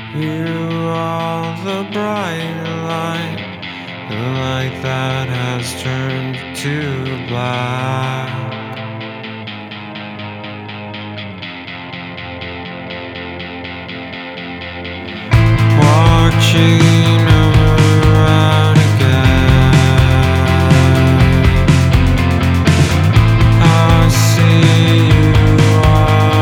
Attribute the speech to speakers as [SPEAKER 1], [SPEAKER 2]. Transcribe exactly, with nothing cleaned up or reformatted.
[SPEAKER 1] You are the bright light, the light that has turned to black. Watching